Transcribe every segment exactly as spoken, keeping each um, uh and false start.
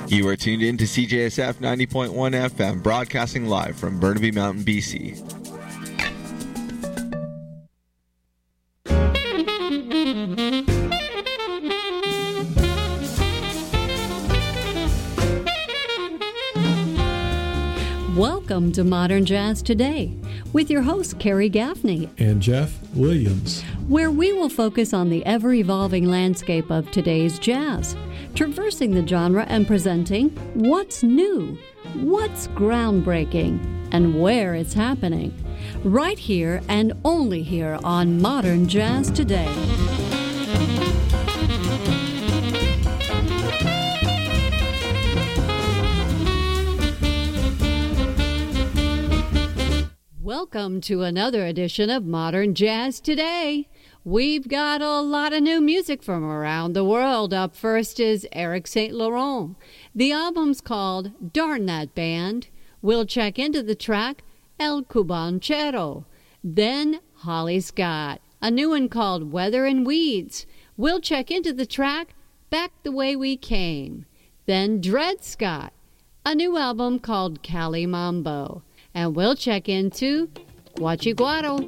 You are tuned in to C J S F ninety point one F M, broadcasting live from Burnaby Mountain, B C. Welcome to Modern Jazz Today with your host, Carrie Gaffney and Jeff Williams, where we will focus on the ever-evolving landscape of today's jazz, traversing the genre and presenting what's new, what's groundbreaking, and where it's happening. Right here and only here on Modern Jazz Today. Welcome to another edition of Modern Jazz Today. We've got a lot of new music from around the world. Up first is Eric Saint Laurent. The album's called Darn That Band. We'll check into the track El Cubanchero. Then Holly Scott, a new one called Weather and Weeds. We'll check into the track Back the Way We Came. Then Dred Scott, a new album called Cali Mambo. And we'll check into Guachiguaro.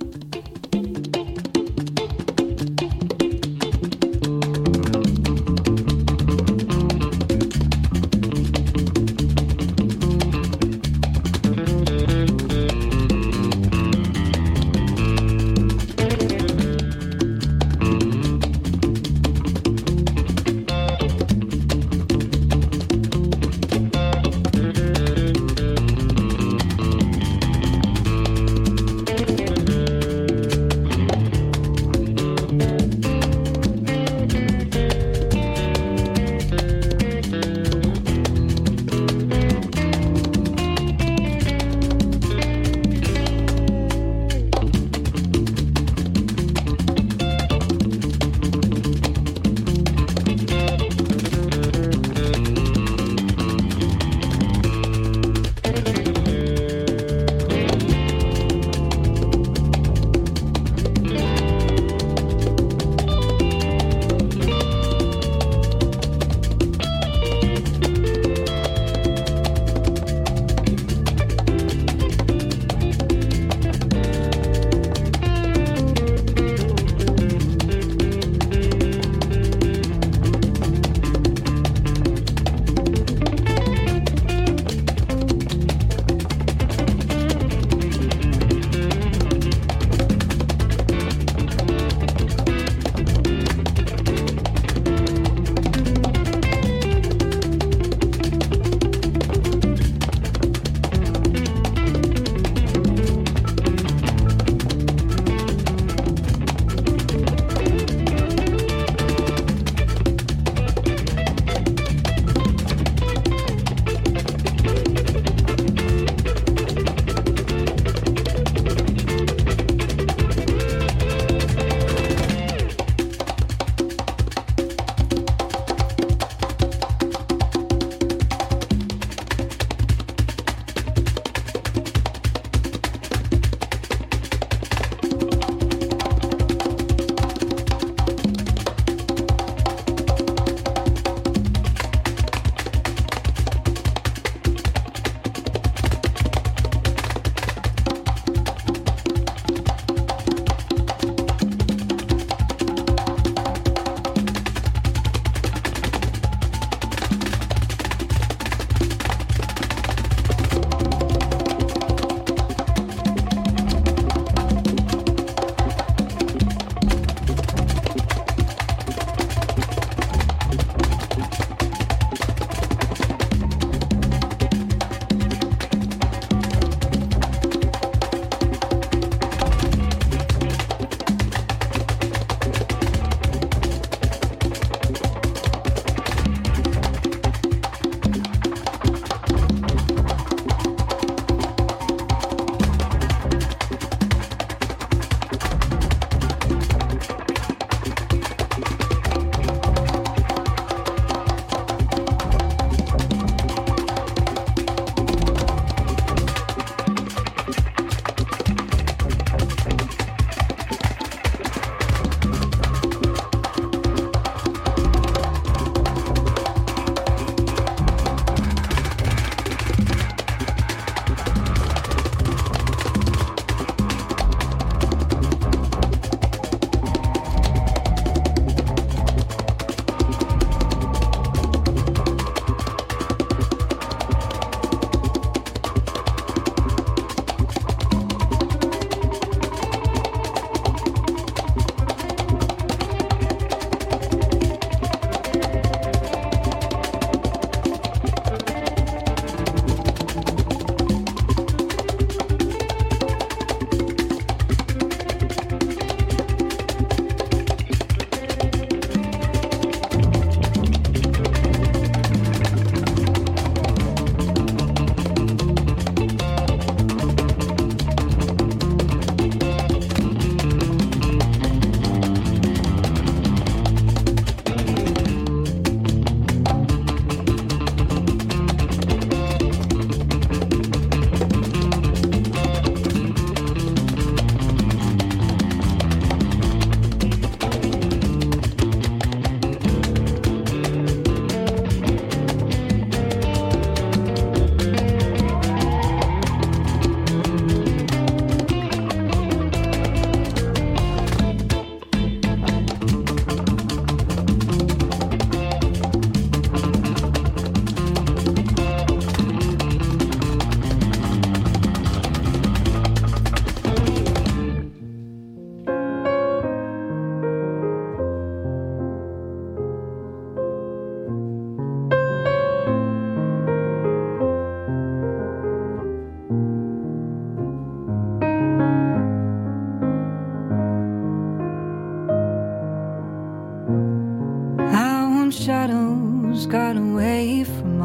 away from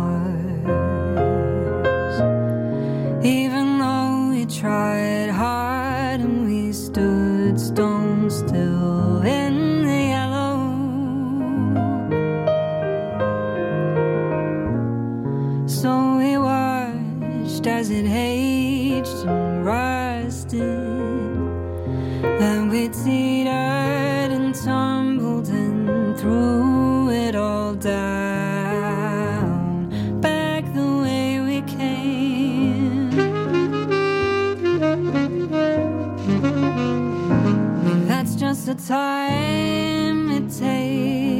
us. Even though we tried hard and we stood stone still in the yellow. So we watched as it aged and rusted. Then we teetered and tumbled and threw it all down, back the way we came. That's just the time it takes.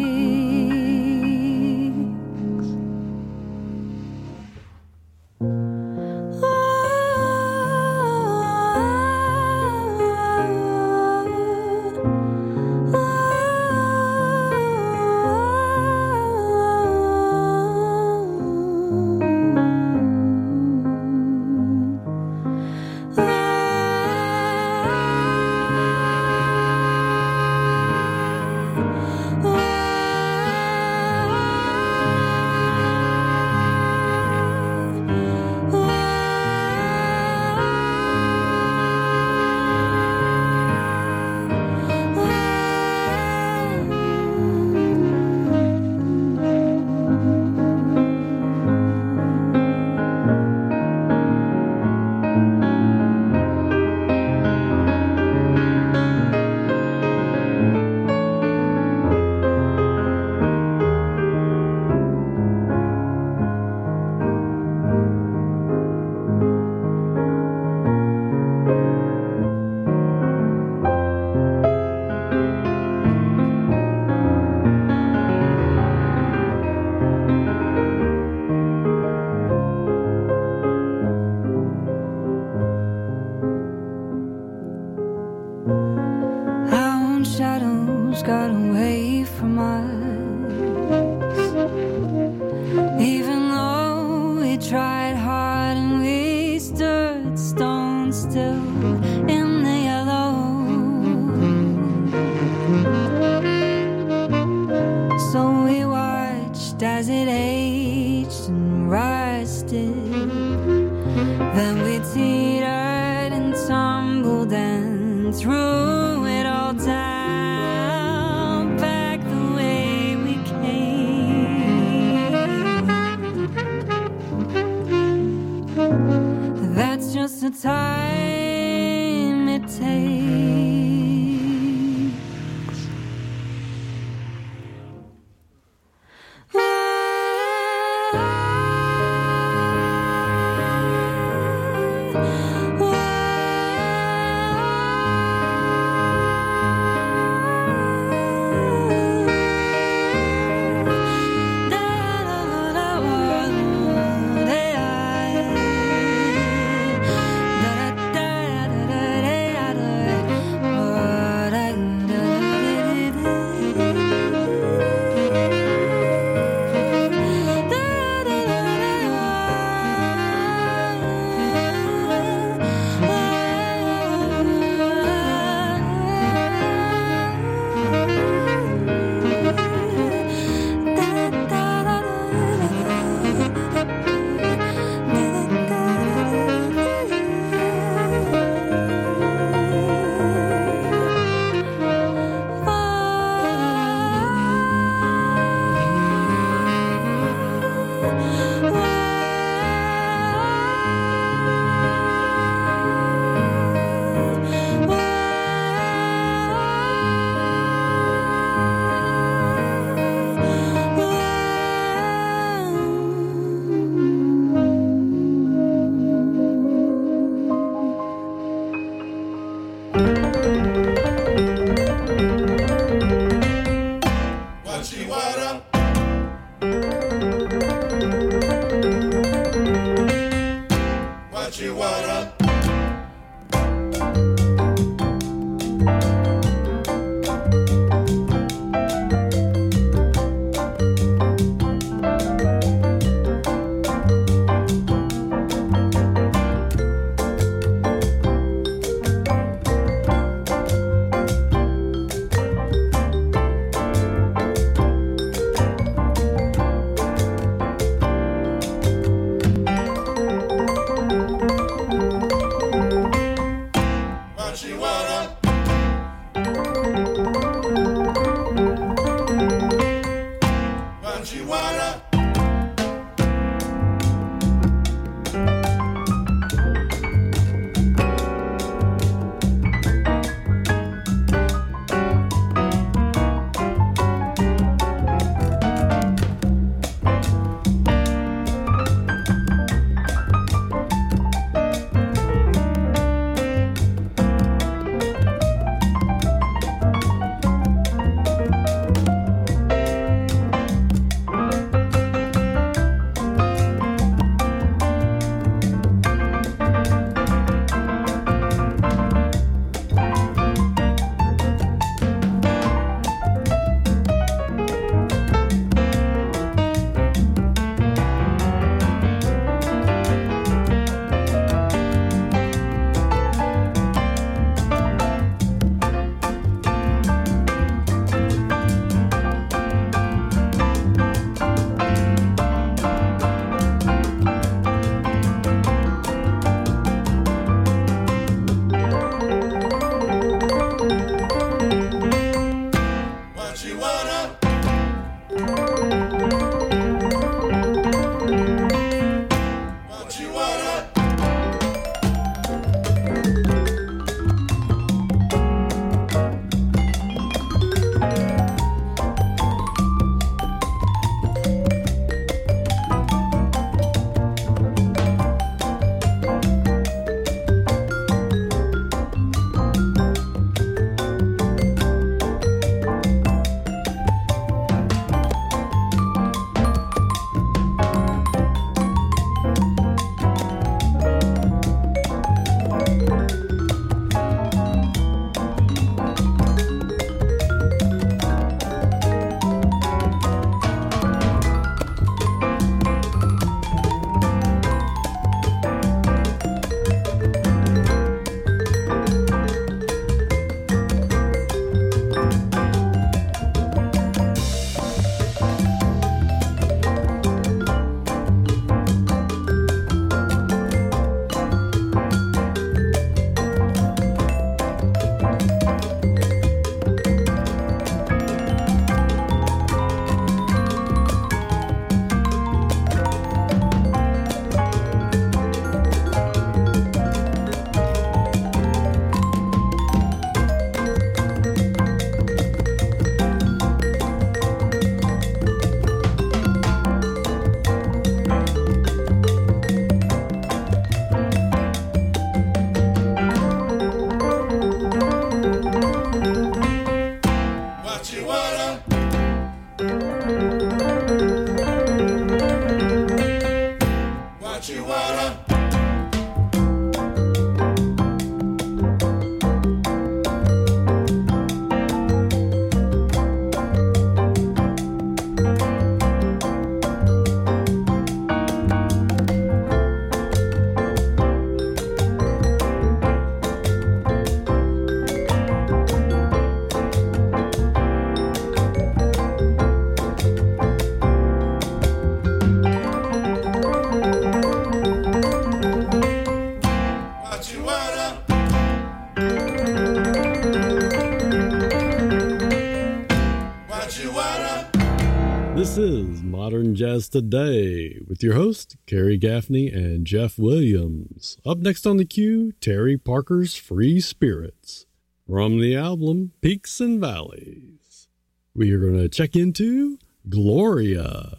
Shadows got away from us. Even though we tried hard and we stood stone still in the yellow. So we watched as it aged and rusted. Then we teetered and tumbled and threw it all down. That's just the time it takes. Da Jazz Today with your host, Kerry Gaffney and Jeff Williams. Up next on the queue, Terry Parker's Free Spirits from the album Peaks and Valleys. We are going to check into Gloria.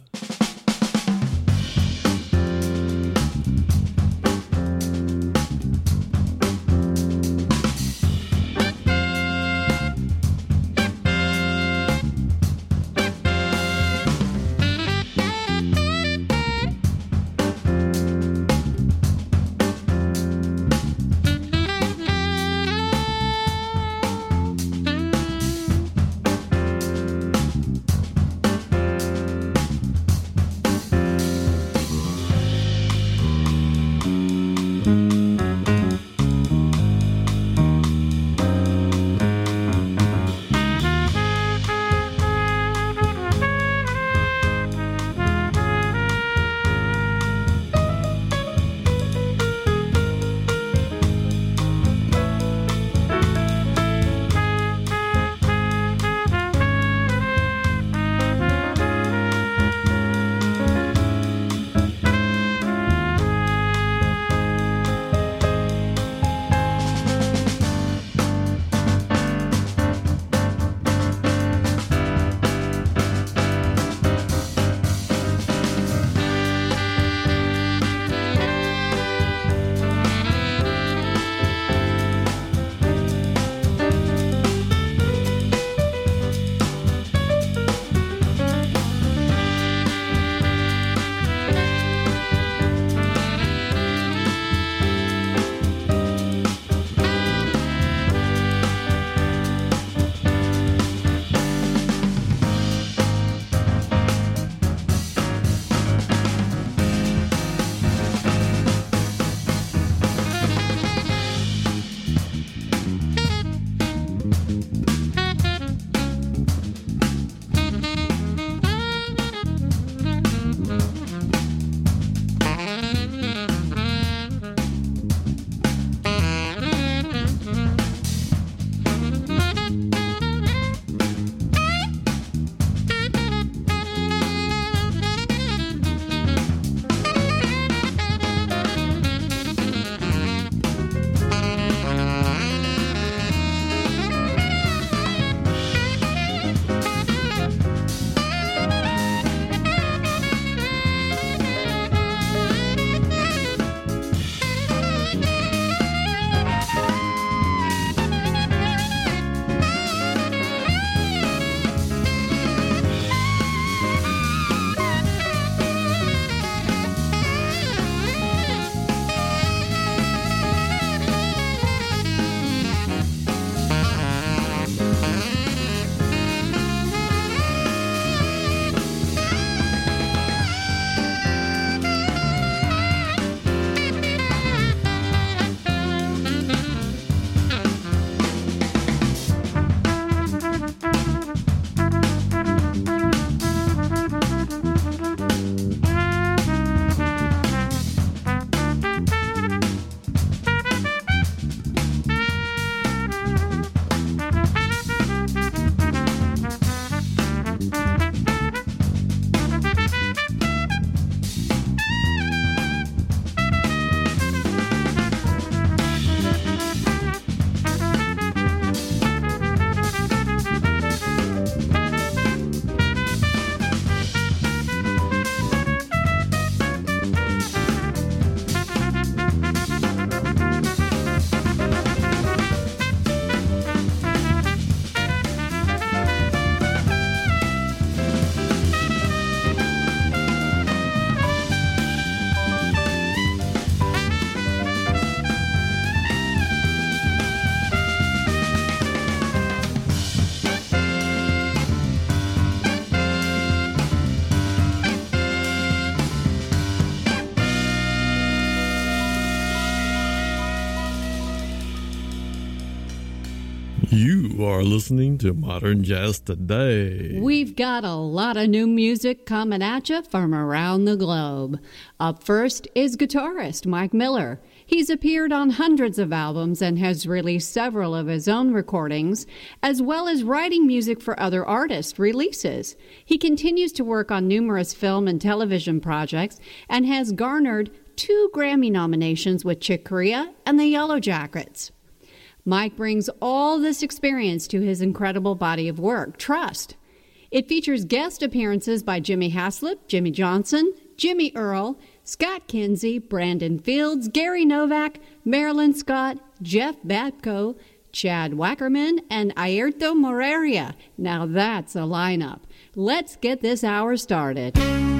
You are listening to Modern Jazz Today. We've got a lot of new music coming at you from around the globe. Up first is guitarist Mike Miller. He's appeared on hundreds of albums and has released several of his own recordings, as well as writing music for other artists' releases. He continues to work on numerous film and television projects and has garnered two Grammy nominations with Chick Corea and the Yellow Jackets. Mike brings all this experience to his incredible body of work, Trust. It features guest appearances by Jimmy Haslip, Jimmy Johnson, Jimmy Earl, Scott Kinsey, Brandon Fields, Gary Novak, Marilyn Scott, Jeff Batko, Chad Wackerman, and Airto Moreira. Now that's a lineup. Let's get this hour started.